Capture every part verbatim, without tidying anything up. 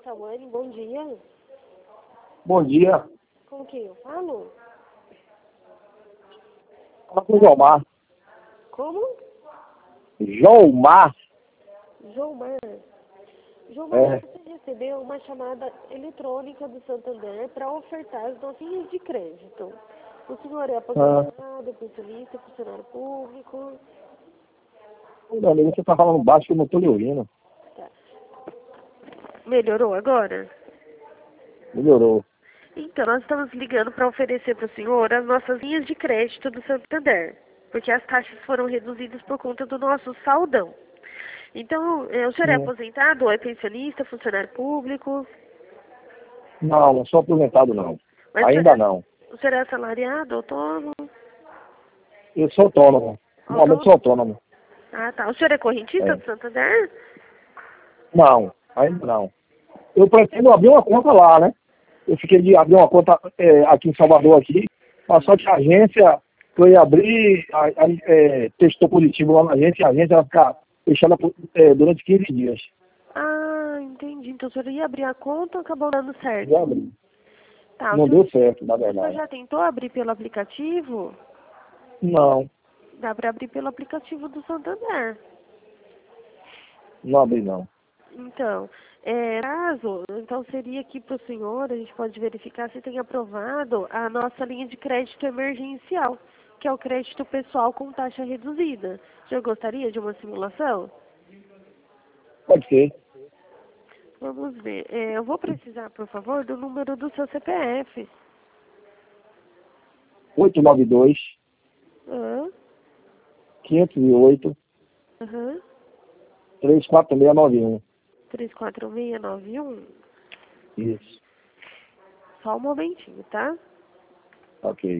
Tawane, bom dia. Bom dia. Com quem eu falo? Fala com o Jomar. Como? Jomar. Jomar. Jomar, É. você recebeu uma chamada eletrônica do Santander para ofertar as notinhas de crédito. O senhor é aposentado, ah. pensionista, funcionário público? Meu amigo, você tá falando baixo que eu não tô lhe ouvindo. Tá. Melhorou agora? Melhorou. Então, nós estamos ligando para oferecer para o senhor as nossas linhas de crédito do Santander, porque as taxas foram reduzidas por conta do nosso saldão. Então, é, o senhor é Sim. aposentado ou é pensionista, funcionário público? Não, não sou aposentado não. Mas Ainda o senhor é, não. o senhor é assalariado, autônomo? Eu sou autônomo. Normalmente sou autônomo. Ah, tá. O senhor é correntista É. do Santander? Não, ainda não. Eu pretendo abrir uma conta lá, né? Eu fiquei de abrir uma conta é, aqui em Salvador, aqui, mas só que a agência que eu ia abrir, a, a, é, testou positivo lá na agência, e a agência vai ficar fechada por, é, durante quinze dias. Ah, entendi. Então o senhor ia abrir a conta ou acabou dando certo? Já abri. Tá, o Não senhor, deu certo, na o senhor verdade. já tentou abrir pelo aplicativo? Não, Dá para abrir pelo aplicativo do Santander. não abri não. Então, é, caso, então seria aqui para o senhor, a gente pode verificar se tem aprovado a nossa linha de crédito emergencial, que é o crédito pessoal com taxa reduzida. O senhor gostaria de uma simulação? Pode ser. Vamos ver. É, eu vou precisar, por favor, do número do seu C P F. oito nove dois, Aham, quinhentos e oito, aham. três quatro seis nove um. três quatro seis nove um. Isso. Só um momentinho, tá? Ok.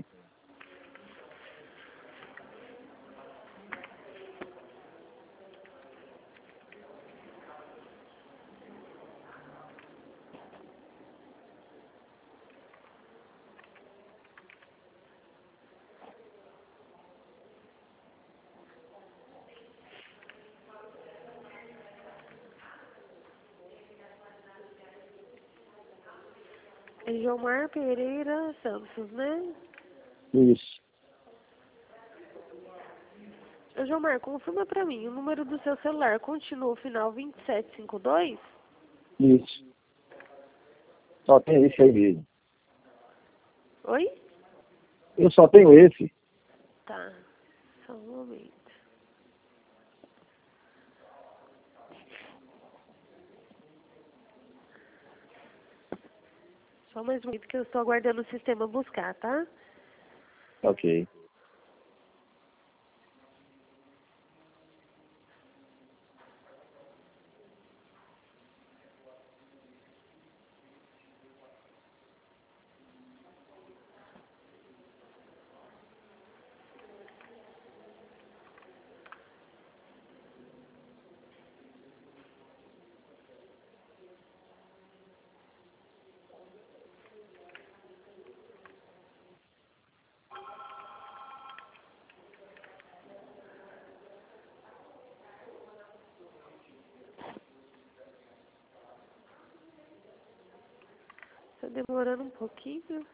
É Gilmar Pereira Santos, né? Isso. Ô, Gilmar, confirma pra mim, o número do seu celular continua o final vinte e sete cinquenta e dois? Isso. Só tem esse aí mesmo. Oi? Eu só tenho esse. Tá, só um momento. Só mais um momento que eu estou aguardando o sistema buscar, tá? Ok. Tá demorando um pouquinho.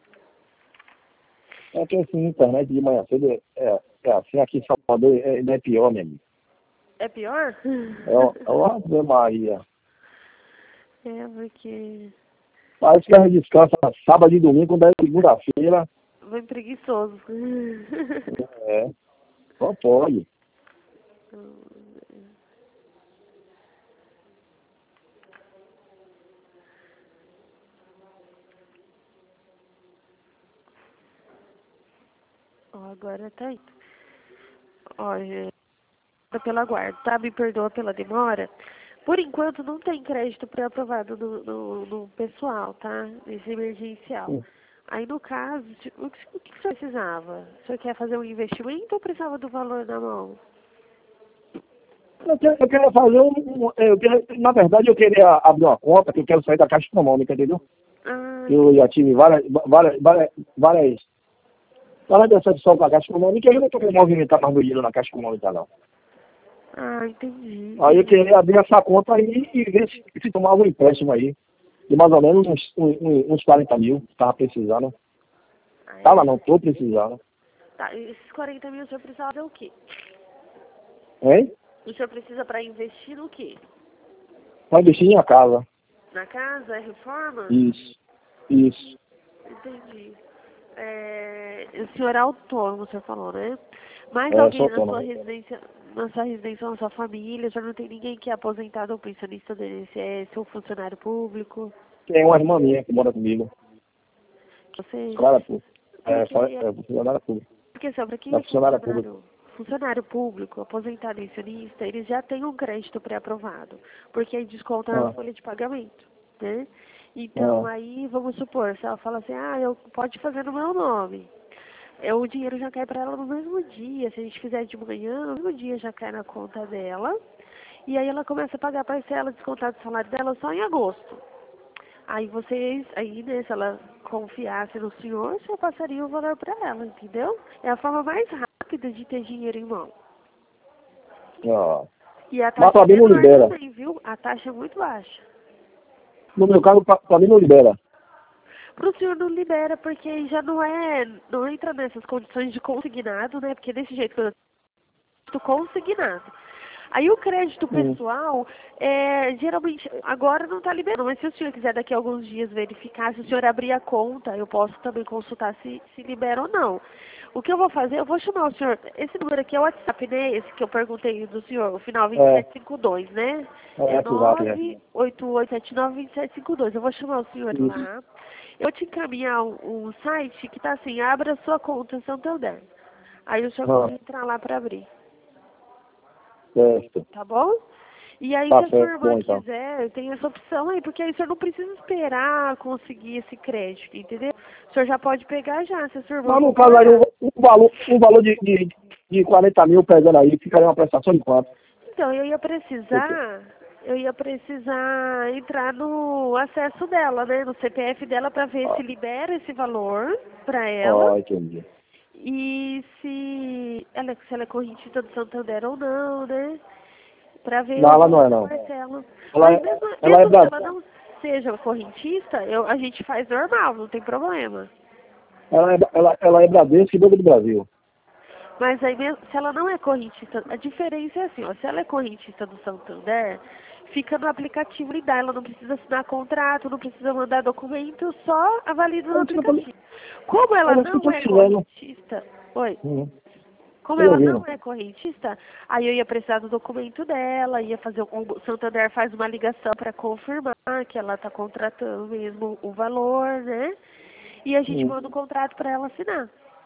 É que assim, internet de manhã cedo é, é, é assim, aqui em Salvador é, ainda é pior, meu amigo. É pior? É uma é uma Ave Maria. É, porque... Parece que a gente descansa sábado e domingo, quando é segunda-feira. Bem preguiçoso. É. Só pode. Ó, agora tá aí. Ó, é, pela guarda, tá? Me perdoa pela demora. Por enquanto não tem crédito pré-aprovado no, no, no pessoal, tá? Nesse emergencial. Aí no caso, o que, o que você precisava? O senhor quer fazer um investimento ou precisava do valor na mão? Eu quero, eu quero fazer um. um- Eu quero, na verdade, eu queria abrir uma conta, que eu quero sair da Caixa Econômica, entendeu? Ah, Eu já tive várias, várias, várias, várias, várias decepções com a Caixa Econômica e eu não estou querendo movimentar mais meu dinheiro na Caixa Econômica, não. ah entendi. Aí eu entendi. queria abrir essa conta aí e ver se, se tomava um empréstimo aí. de mais ou menos uns, uns, uns quarenta mil, tava precisando. Ah, é? Tava não, tô precisando. Tá, e esses quarenta mil o senhor precisa fazer o quê? Hein? O senhor precisa para investir no quê? Vai investir em minha casa. Na casa? É reforma? Isso. Isso. Entendi. É, o senhor é autônomo, o senhor falou, né? Mais É, eu alguém sou na sua autônomo. residência, na sua residência ou na sua família? O senhor não tem ninguém que é aposentado ou pensionista do I N S S ou funcionário público? Tem uma irmã minha que mora comigo. Você... Funcionária pública. É, Porque, só- é funcionária pública. porque só para quem É é funcionária pública. funcionário, funcionário público, aposentado e pensionista, eles já têm um crédito pré-aprovado, porque aí desconta na Ah, folha de pagamento, né? Então, ah, aí, vamos supor, se ela fala assim, ah, eu pode fazer no meu nome. É, o dinheiro já cai para ela no mesmo dia. Se a gente fizer de manhã, no mesmo dia já cai na conta dela. E aí ela começa a pagar a parcela descontada do salário dela só em agosto. Aí vocês, aí, né, se ela confiasse no senhor, o senhor passaria o valor para ela, entendeu? É a forma mais rápida de ter dinheiro em mão. ah. E a Mas taxa pra é mim não menor libera. também, viu? A taxa é muito baixa. No meu caso, pra, pra mim não libera. Para o senhor não libera, porque já não é, não entra nessas condições de consignado, né? Porque desse jeito que eu estou consignado. Aí o crédito Hum. pessoal, é, geralmente, agora não está liberando, mas se o senhor quiser daqui a alguns dias verificar, se o senhor abrir a conta, eu posso também consultar se, se libera ou não. O que eu vou fazer, eu vou chamar o senhor, esse número aqui é o WhatsApp, né? Esse que eu perguntei do senhor, o final vinte e É, sete cinquenta e dois, né? é É WhatsApp, é. nove oito oito sete nove dois sete cinco dois. Eu vou chamar o senhor Isso. lá. Eu vou te encaminhar um, um site que tá assim, abra sua conta Santander. Aí o senhor Ah, pode entrar lá para abrir. certo. Tá bom? E aí, se Tá a sua certo, irmã bom então. quiser, tem essa opção aí, porque aí o senhor não precisa esperar conseguir esse crédito, entendeu? O senhor já pode pegar já, se a sua irmã Mas no caso aí, concordar. um, um valor, um valor de, de, de quarenta mil pegando aí, ficaria uma prestação de quanto? Então, eu ia precisar, eu ia precisar entrar no acesso dela, né, no C P F dela, para ver Ah, se libera esse valor para ela ah, entendi. e se ela, se ela é correntista do Santander ou não, né? Para ver Não, o ela não valor é da não. parcela. Ela Mas é, mesmo, ela é mesmo que da, ela não seja correntista, eu, a gente faz normal, não tem problema. ela é, ela, ela é Bradesco e Banco do Brasil. Mas aí mesmo, se ela não é correntista, a diferença é assim, ó, se ela é correntista do Santander, fica no aplicativo e dá, ela não precisa assinar contrato, não precisa mandar documento, só avalida no É isso que eu tô, aplicativo. Como ela é isso que eu não tô é dizendo. correntista, oi, Uhum. como Tô ela não ouvindo. é correntista, aí eu ia precisar do documento dela, ia fazer, o Santander faz uma ligação para confirmar que ela está contratando mesmo o valor, né? E a gente Hum. manda o contrato para ela assinar.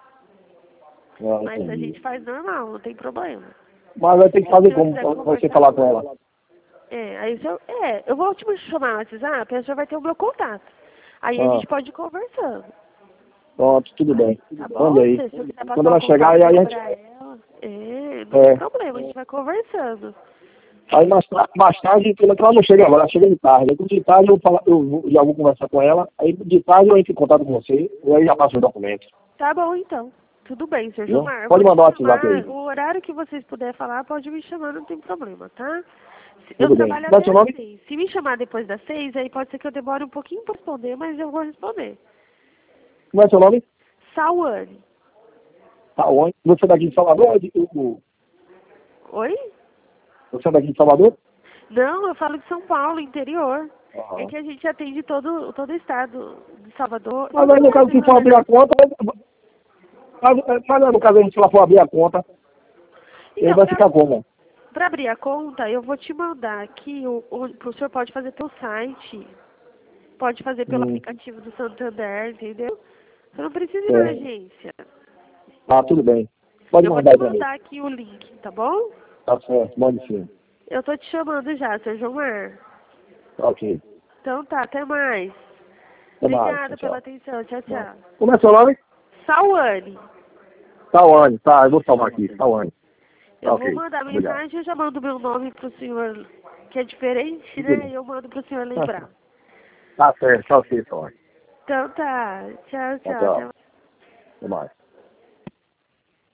Ah, Mas a entendi. gente faz normal, não tem problema. Mas vai ter que Se o fazer senhor como quiser pra você conversar falar com com ela. ela. É, aí o senhor, é, eu vou te chamar no WhatsApp, aí o senhor vai ter o meu contato. Aí a Ah, gente pode ir conversando, pronto, tudo bem. tá Manda bom? aí. Se o senhor quiser Quando passar o ela chegar, contato aí a meu gente. pra ela, é, não tem É, problema, a gente vai conversando. aí mais, ta- mais tarde, pelo que ela não chega agora, ela chega de tarde. Aí de tarde eu, falo, eu vou- já vou conversar com ela. Aí de tarde eu entro em contato com você. E aí já passo os documentos. Tá bom, então. Tudo bem, senhor Viu? Gilmar. Eu Pode vou te mandar o WhatsApp chamar, aí. o horário que vocês puderem falar, pode me chamar, não tem problema, tá? Se- Eu Tudo bem. trabalho Qual é o até seu às nome? seis. Se me chamar depois das seis, aí pode ser que eu demore um pouquinho pra responder, mas eu vou responder. Como é o seu nome? Sauane. Tá onde? Você é daqui de Salvador? ou de- o- Oi? Você é daqui de Salvador? Não, eu falo de São Paulo, interior. É Aham. que a gente atende todo, todo o estado de Salvador, Mas todo aí o no caso, se Brasil, na for abrir a verdade. conta, mas, mas no caso, se ela for abrir a conta, ele Então, vai ficar como? para abrir a conta, eu vou te mandar aqui, o, o, o senhor pode fazer pelo site, pode fazer pelo Hum, aplicativo do Santander, entendeu? Você não precisa ir na certo. agência. Ah, tudo bem. Pode Eu vou mandar te aí pra mim. mandar aqui o link, tá bom? Tá certo, mande sim. Eu tô te chamando já, seu Gilmar. Ok. Então tá, até mais. Até mais. Obrigada Tchau, pela tchau. atenção, tchau, Tchau. tchau. Como é seu nome? Sauane. Tawane. Tá, eu vou salvar aqui. Tawane. Tá, Eu vou ok. mandar Obrigado. mensagem, eu já mando meu nome pro senhor, que é diferente, Tudo né? bem. E eu mando pro senhor lembrar. Tá certo. Tá ok, Tawane. Então tá, tchau, Tchau, tchau. Até tchau. Até mais.